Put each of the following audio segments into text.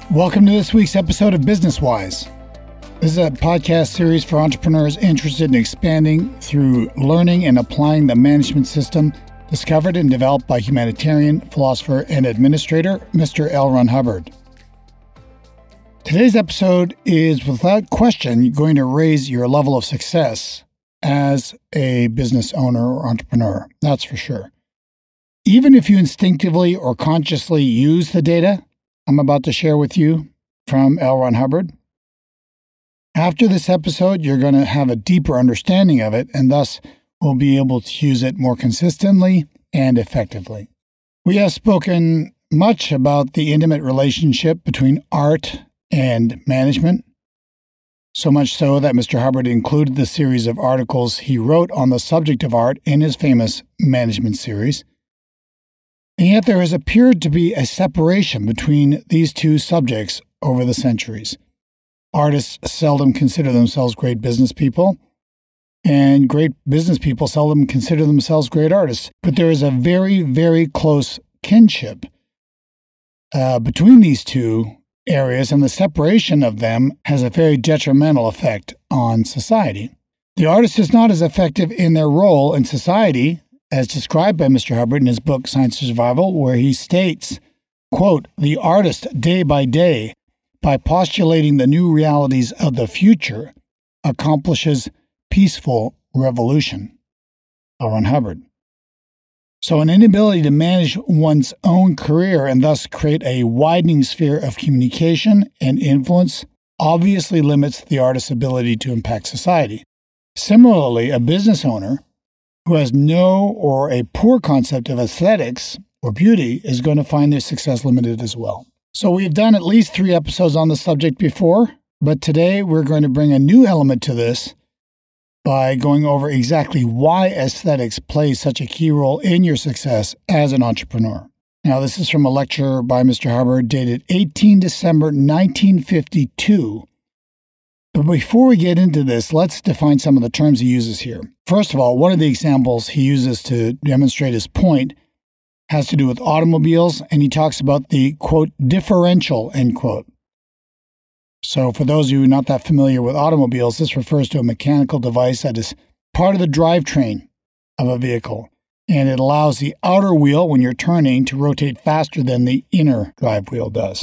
Welcome to this week's episode of Business Wise. This is a podcast series for entrepreneurs interested in expanding through learning and applying the management system discovered and developed by humanitarian, philosopher, and administrator, Mr. L. Ron Hubbard. Today's episode is without question going to raise your level of success as a business owner or entrepreneur. That's for sure. Even if you instinctively or consciously use the data I'm about to share with you from L. Ron Hubbard, after this episode, you're going to have a deeper understanding of it and thus will be able to use it more consistently and effectively. We have spoken much about the intimate relationship between art and management, so much so that Mr. Hubbard included the series of articles he wrote on the subject of art in his famous management series. And yet there has appeared to be a separation between these two subjects over the centuries. Artists seldom consider themselves great business people, and great business people seldom consider themselves great artists. But there is a very, very close kinship between these two areas, and the separation of them has a very detrimental effect on society. The artist is not as effective in their role in society as described by Mr. Hubbard in his book, Science of Survival, where he states, quote, "The artist, day by day, by postulating the new realities of the future, accomplishes peaceful revolution." L. Ron Hubbard. So an inability to manage one's own career and thus create a widening sphere of communication and influence obviously limits the artist's ability to impact society. Similarly, a business owner who has no or a poor concept of aesthetics or beauty is going to find their success limited as well. So we've done at least 3 episodes on the subject before, but today we're going to bring a new element to this by going over exactly why aesthetics plays such a key role in your success as an entrepreneur. Now, this is from a lecture by Mr. Hubbard dated 18 December 1952. But before we get into this, let's define some of the terms he uses here. First of all, one of the examples he uses to demonstrate his point has to do with automobiles, and he talks about the, quote, differential, end quote. So for those of you not that familiar with automobiles, this refers to a mechanical device that is part of the drivetrain of a vehicle, and it allows the outer wheel, when you're turning, to rotate faster than the inner drive wheel does.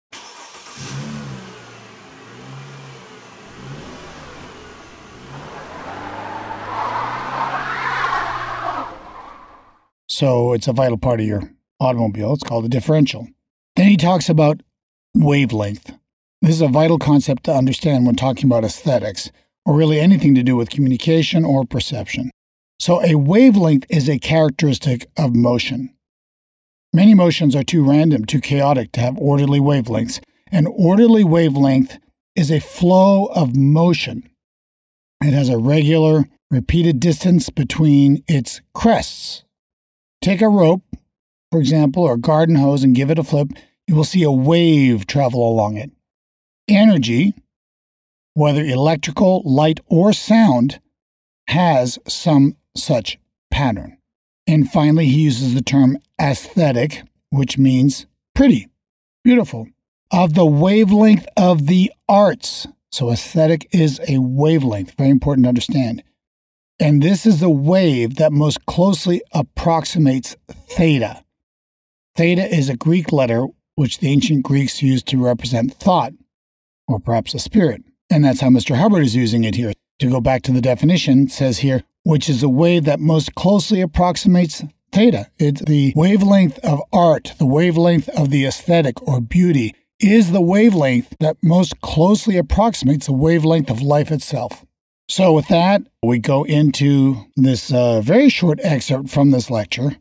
So it's a vital part of your automobile. It's called a differential. Then he talks about wavelength. This is a vital concept to understand when talking about aesthetics, or really anything to do with communication or perception. So a wavelength is a characteristic of motion. Many motions are too random, too chaotic to have orderly wavelengths. An orderly wavelength is a flow of motion. It has a regular, repeated distance between its crests. Take a rope, for example, or a garden hose and give it a flip, you will see a wave travel along it. Energy, whether electrical, light, or sound, has some such pattern. And finally, he uses the term aesthetic, which means pretty, beautiful, of the wavelength of the arts. So aesthetic is a wavelength, very important to understand. And this is the wave that most closely approximates theta. Theta is a Greek letter which the ancient Greeks used to represent thought, or perhaps a spirit. And that's how Mr. Hubbard is using it here. To go back to the definition, it says here, which is a wave that most closely approximates theta. It's the wavelength of art, the wavelength of the aesthetic or beauty, is the wavelength that most closely approximates the wavelength of life itself. So with that, we go into this very short excerpt from this lecture.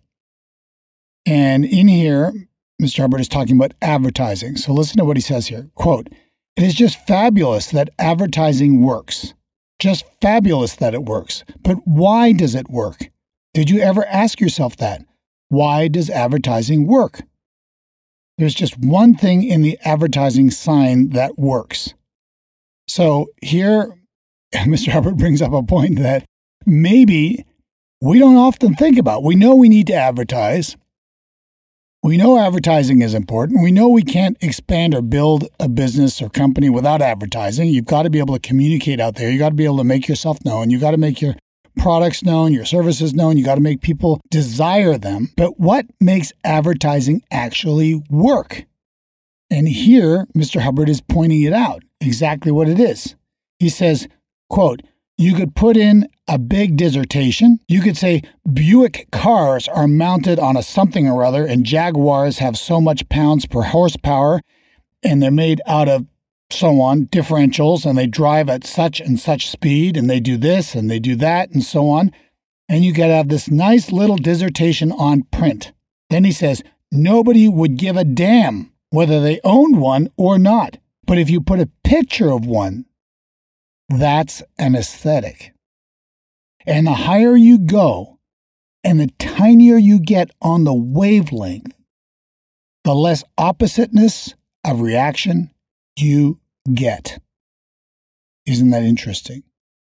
And in here, Mr. Hubbard is talking about advertising. So listen to what he says here. Quote, "It is just fabulous that advertising works. Just fabulous that it works. But why does it work? Did you ever ask yourself that? Why does advertising work? There's just one thing in the advertising sign that works." So here, Mr. Hubbard brings up a point that maybe we don't often think about. We know we need to advertise, We know advertising is important. We know we can't expand or build a business or company without advertising. You've got to be able to communicate out there. You've got to be able to make yourself known. You've got to make your products known, your services known. You've got to make people desire them. But what makes advertising actually work? And here, Mr. Hubbard is pointing it out, exactly what it is. He says, quote, you could put in a big dissertation. You could say Buick cars are mounted on a something or other, and Jaguars have so much pounds per horsepower, and they're made out of so on, differentials, and they drive at such and such speed, and they do this, and they do that, and so on. And you could have this nice little dissertation on print. Then he says, nobody would give a damn whether they owned one or not. But if you put a picture of one, that's an aesthetic. And the higher you go and the tinier you get on the wavelength, the less oppositeness of reaction you get. Isn't that interesting?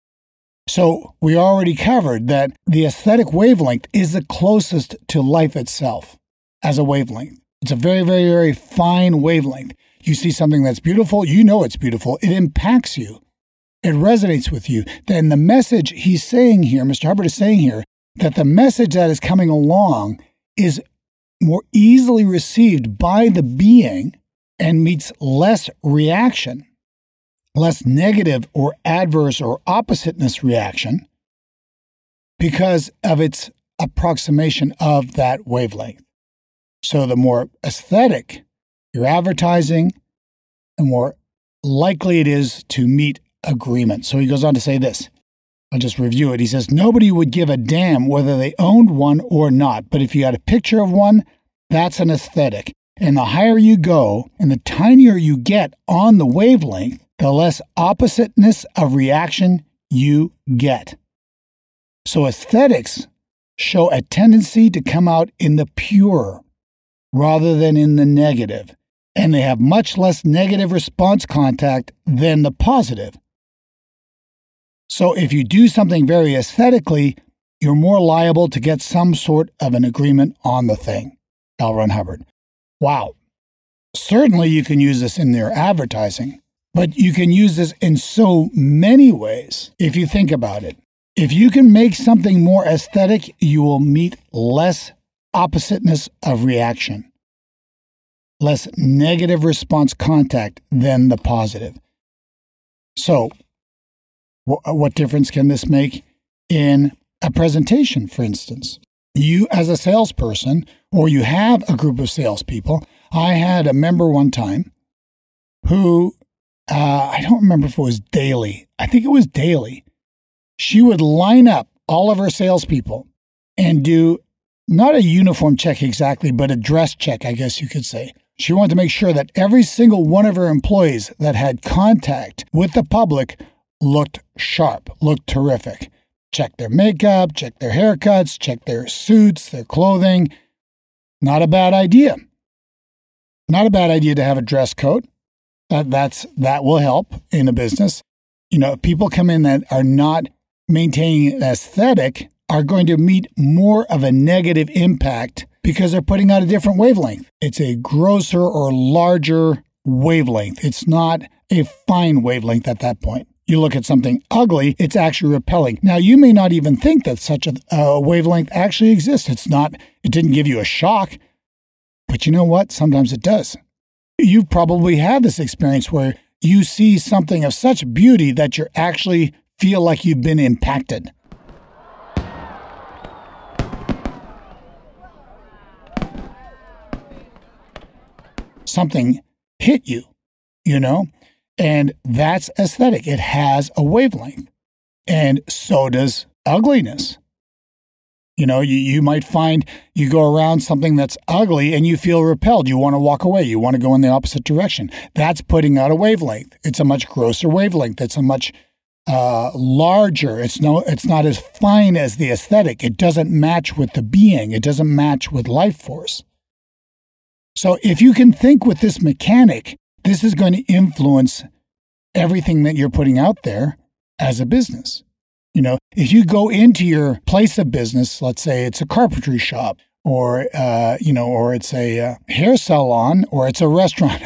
So we already covered that the aesthetic wavelength is the closest to life itself as a wavelength. It's a very, very, very fine wavelength. You see something that's beautiful, you know it's beautiful. It impacts you. It resonates with you. Then the message he's saying here, Mr. Hubbard is saying here, that the message that is coming along is more easily received by the being and meets less reaction, less negative or adverse or oppositeness reaction because of its approximation of that wavelength. So the more aesthetic your advertising, the more likely it is to meet agreement. So he goes on to say this. I'll just review it. He says, nobody would give a damn whether they owned one or not, but if you had a picture of one, that's an aesthetic. And the higher you go and the tinier you get on the wavelength, the less oppositeness of reaction you get. So aesthetics show a tendency to come out in the pure rather than in the negative, and they have much less negative response contact than the positive. So if you do something very aesthetically, you're more liable to get some sort of an agreement on the thing. L. Ron Hubbard. Wow. Certainly you can use this in your advertising, but you can use this in so many ways if you think about it. If you can make something more aesthetic, you will meet less oppositeness of reaction, less negative response contact than the positive. So, what difference can this make in a presentation, for instance? You as a salesperson, or you have a group of salespeople. I had a member one time who, I don't remember if it was daily. I think it was daily. She would line up all of her salespeople and do not a uniform check exactly, but a dress check, I guess you could say. She wanted to make sure that every single one of her employees that had contact with the public looked sharp, looked terrific. Check their makeup, check their haircuts, check their suits, their clothing. Not a bad idea. Not a bad idea to have a dress code. That will help in a business. You know, people come in that are not maintaining an aesthetic are going to meet more of a negative impact because they're putting out a different wavelength. It's a grosser or larger wavelength. It's not a fine wavelength at that point. You look at something ugly, it's actually repelling. Now, you may not even think that such a wavelength actually exists. It didn't give you a shock, but you know what? Sometimes it does. You've probably had this experience where you see something of such beauty that you actually feel like you've been impacted. Something hit you, you know? And that's aesthetic. It has a wavelength. And so does ugliness. You know, you might find you go around something that's ugly and you feel repelled. You want to walk away. You want to go in the opposite direction. That's putting out a wavelength. It's a much grosser wavelength. It's a much larger. It's not as fine as the aesthetic. It doesn't match with the being. It doesn't match with life force. So if you can think with this mechanic, this is going to influence everything that you're putting out there as a business. You know, if you go into your place of business, let's say it's a carpentry shop or or it's a hair salon, or it's a restaurant.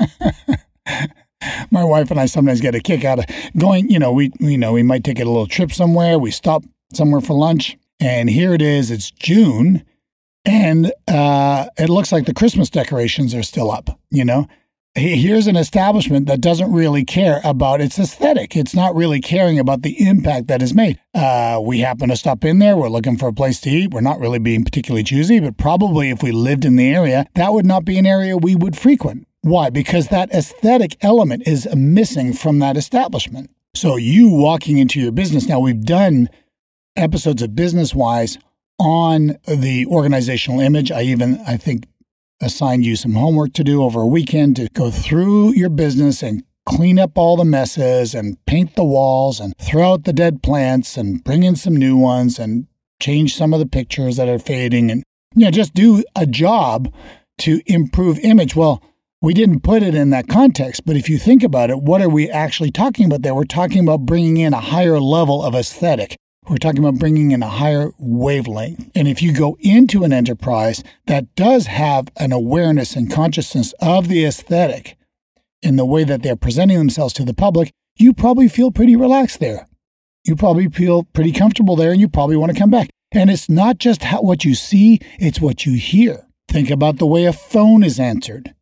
My wife and I sometimes get a kick out of going, we might take a little trip somewhere. We stop somewhere for lunch, and here it is. It's June, and it looks like the Christmas decorations are still up, Here's an establishment that doesn't really care about its aesthetic. It's not really caring about the impact that is made. We happen to stop in there. We're looking for a place to eat. We're not really being particularly choosy, but probably if we lived in the area, that would not be an area we would frequent. Why? Because that aesthetic element is missing from that establishment. So you walking into your business, now we've done episodes of Business Wise on the organizational image. I think, assigned you some homework to do over a weekend to go through your business and clean up all the messes and paint the walls and throw out the dead plants and bring in some new ones and change some of the pictures that are fading and just do a job to improve image. Well, we didn't put it in that context, but if you think about it, what are we actually talking about there? We're talking about bringing in a higher level of aesthetic. We're talking about bringing in a higher wavelength. And if you go into an enterprise that does have an awareness and consciousness of the aesthetic in the way that they're presenting themselves to the public, you probably feel pretty relaxed there. You probably feel pretty comfortable there, and you probably want to come back. And it's not just what you see, it's what you hear. Think about the way a phone is answered.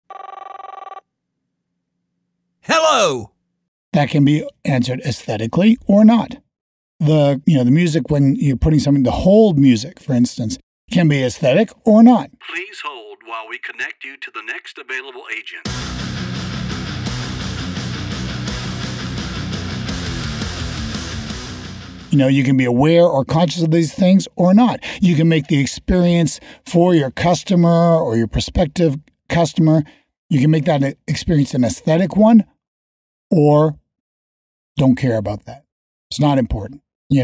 Hello! That can be answered aesthetically or not. The music, when you're putting something to hold music, for instance, can be aesthetic or not. Please hold while we connect you to the next available agent. You can be aware or conscious of these things or not. You can make the experience for your customer or your prospective customer, you can make that experience an aesthetic one or don't care about that. It's not important.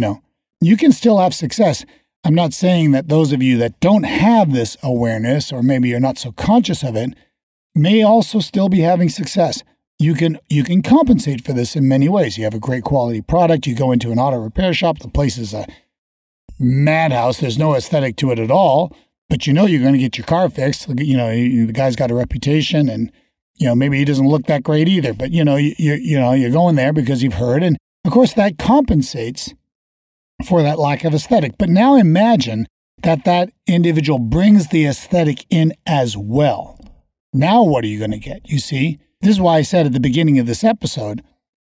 You can still have success. I'm not saying that those of you that don't have this awareness, or maybe you're not so conscious of it, may also still be having success. You can compensate for this in many ways. You have a great quality product. You go into an auto repair shop. The place is a madhouse. There's no aesthetic to it at all, but you're going to get your car fixed. The guy's got a reputation, and maybe he doesn't look that great either. But you're going there because you've heard, and of course that compensates for that lack of aesthetic. But now imagine that individual brings the aesthetic in as well. Now what are you going to get? You see, this is why I said at the beginning of this episode,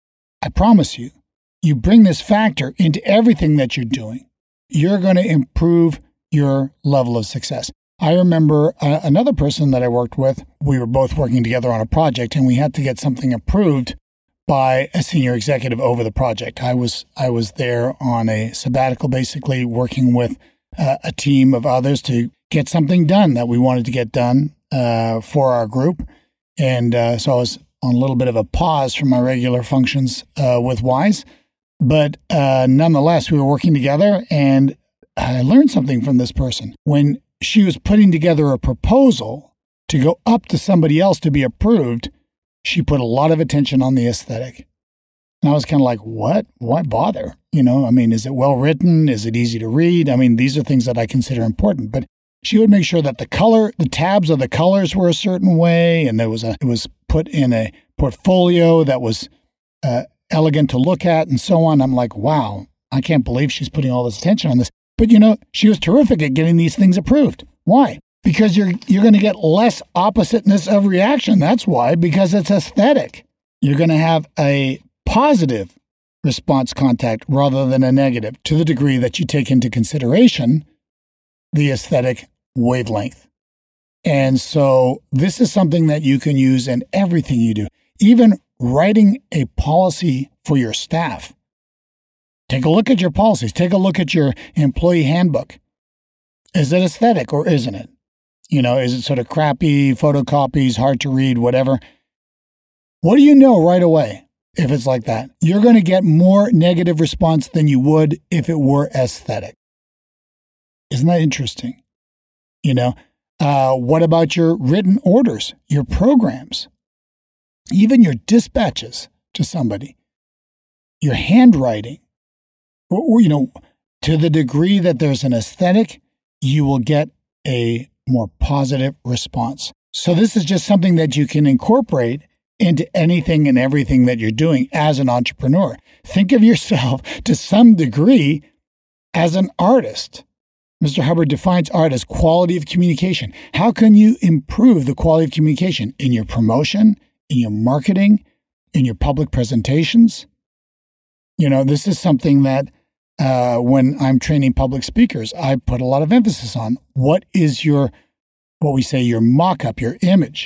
I promise you, you bring this factor into everything that you're doing, you're going to improve your level of success. I remember another person that I worked with, we were both working together on a project, and we had to get something approved by a senior executive over the project. I was there on a sabbatical, basically working with a team of others to get something done that we wanted to get done for our group. And so I was on a little bit of a pause from my regular functions with Wise. But nonetheless, we were working together, and I learned something from this person. When she was putting together a proposal to go up to somebody else to be approved, she put a lot of attention on the aesthetic. And I was kind of like, what? Why bother? Is it well written? Is it easy to read? These are things that I consider important. But she would make sure that the tabs of the colors were a certain way, and it was put in a portfolio that was elegant to look at, and so on. I'm like, wow, I can't believe she's putting all this attention on this. But she was terrific at getting these things approved. Why? Because you're going to get less oppositeness of reaction. That's why, because it's aesthetic. You're going to have a positive response contact rather than a negative, to the degree that you take into consideration the aesthetic wavelength. And so this is something that you can use in everything you do, even writing a policy for your staff. Take a look at your policies. Take a look at your employee handbook. Is it aesthetic or isn't it? Is it sort of crappy, photocopies, hard to read, whatever? What do you know right away if it's like that? You're going to get more negative response than you would if it were aesthetic. Isn't that interesting? What about your written orders, your programs, even your dispatches to somebody, your handwriting? To the degree that there's an aesthetic, you will get a more positive response. So this is just something that you can incorporate into anything and everything that you're doing as an entrepreneur. Think of yourself to some degree as an artist. Mr. Hubbard defines art as quality of communication. How can you improve the quality of communication in your promotion, in your marketing, in your public presentations? This is something that when I'm training public speakers, I put a lot of emphasis on. What is your mock-up, your image?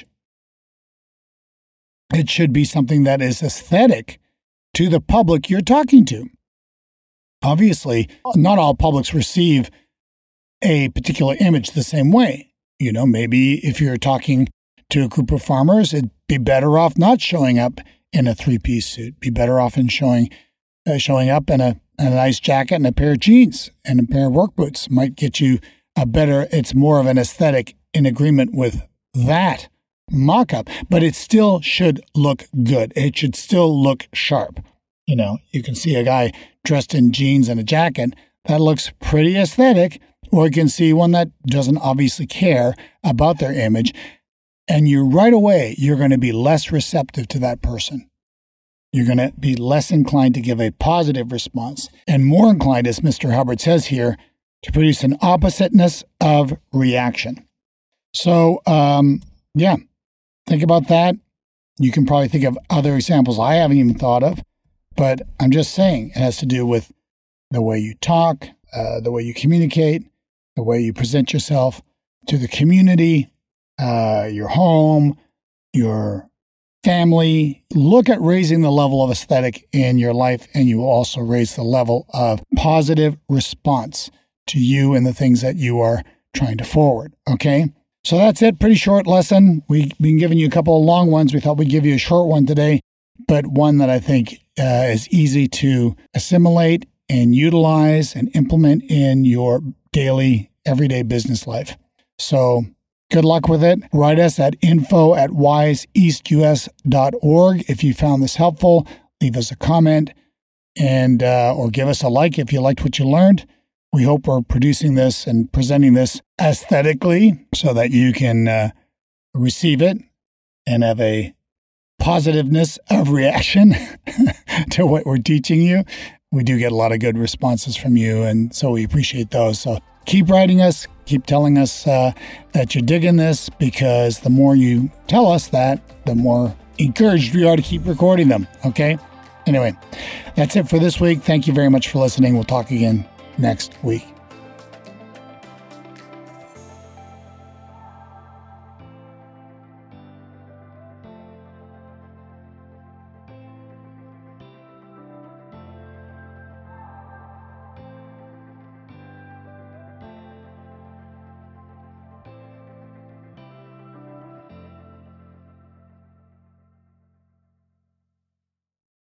It should be something that is aesthetic to the public you're talking to. Obviously, not all publics receive a particular image the same way. Maybe if you're talking to a group of farmers, it'd be better off not showing up in a three-piece suit. Be better off in showing up in a nice jacket and a pair of jeans and a pair of work boots. Might get you it's more of an aesthetic in agreement with that mock-up, but it still should look good. It should still look sharp. You can see a guy dressed in jeans and a jacket. That looks pretty aesthetic. Or you can see one that doesn't obviously care about their image. And right away, you're going to be less receptive to that person. You're going to be less inclined to give a positive response and more inclined, as Mr. Hubbard says here, to produce an oppositeness of reaction. So, think about that. You can probably think of other examples I haven't even thought of, but I'm just saying it has to do with the way you talk, the way you communicate, the way you present yourself to the community, your home, your family. Look at raising the level of aesthetic in your life, and you will also raise the level of positive response to you and the things that you are trying to forward. Okay? So that's it. Pretty short lesson. We've been giving you a couple of long ones. We thought we'd give you a short one today, but one that I think is easy to assimilate and utilize and implement in your daily, everyday business life. So good luck with it. Write us at info@wiseeastus.org if you found this helpful. Leave us a comment and or give us a like if you liked what you learned. We hope we're producing this and presenting this aesthetically so that you can receive it and have a positiveness of reaction to what we're teaching you. We do get a lot of good responses from you, and so we appreciate those. So keep writing us, keep telling us that you're digging this, because the more you tell us that, the more encouraged we are to keep recording them, okay? Anyway, that's it for this week. Thank you very much for listening. We'll talk again next week.